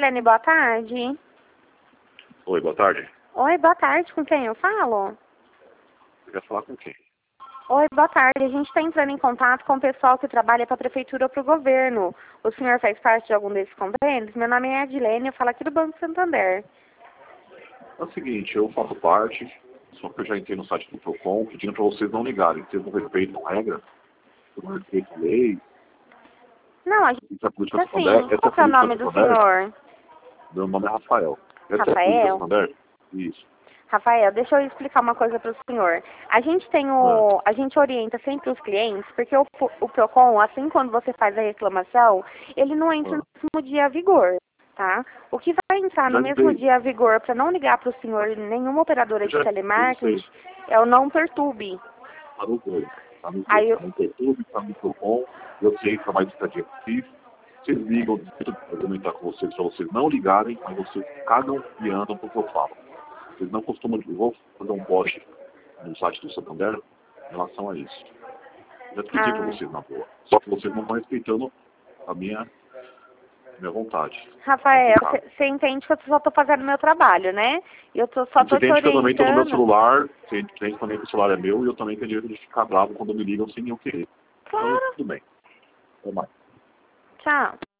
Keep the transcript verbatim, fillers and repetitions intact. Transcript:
Cristiane, boa tarde. Oi, boa tarde. Oi, boa tarde. Com quem eu falo? Você quer falar com quem? Oi, boa tarde. A gente está entrando em contato com o pessoal que trabalha para a prefeitura ou para o governo. O senhor faz parte de algum desses convênios? Meu nome é Adilene, eu falo aqui do Banco Santander. É o seguinte, eu faço parte, só que eu já entrei no site do Procon pedindo para vocês não ligarem. Vocês não respeitam regra, vocês não respeitam lei, Não, a gente isso é política tá do Santander. sim. Essa Qual é que é o política nome do do Santander? senhor? Meu nome é Rafael. Essa é a política do Rafael? Santander? Isso. Rafael, deixa eu explicar uma coisa para o senhor. A gente tem É. o, a gente orienta sempre os clientes, porque o, o Procon, assim quando você faz a reclamação, ele não entra no É. mesmo dia a vigor, tá? O que vai entrar no Já mesmo liguei. dia a vigor para não ligar para o senhor nenhuma operadora Eu de já eu telemarketing sei. é o não perturbe. Tá no dois. Tá no dois. Aí, eu- Tá no YouTube, tá no Procon. Eu sei que é mais estadia que fiz. Vocês ligam, eu vou comentar com vocês para vocês não ligarem, mas vocês cagam e andam pro que eu falo. Vocês não costumam, eu vou fazer um post no site do Santander em relação a isso. Já pedi para ah, vocês na boa. Só que vocês não estão respeitando a minha, a minha vontade. Rafael, Complicado. você entende que eu só estou fazendo meu trabalho, né? E eu tô, só Você estou te entende que eu também estou no meu orientando. celular, você entende também que o celular é meu e eu também tenho direito de ficar bravo quando me ligam sem eu querer. Então, Claro. tudo bem. Até mais. Tchau.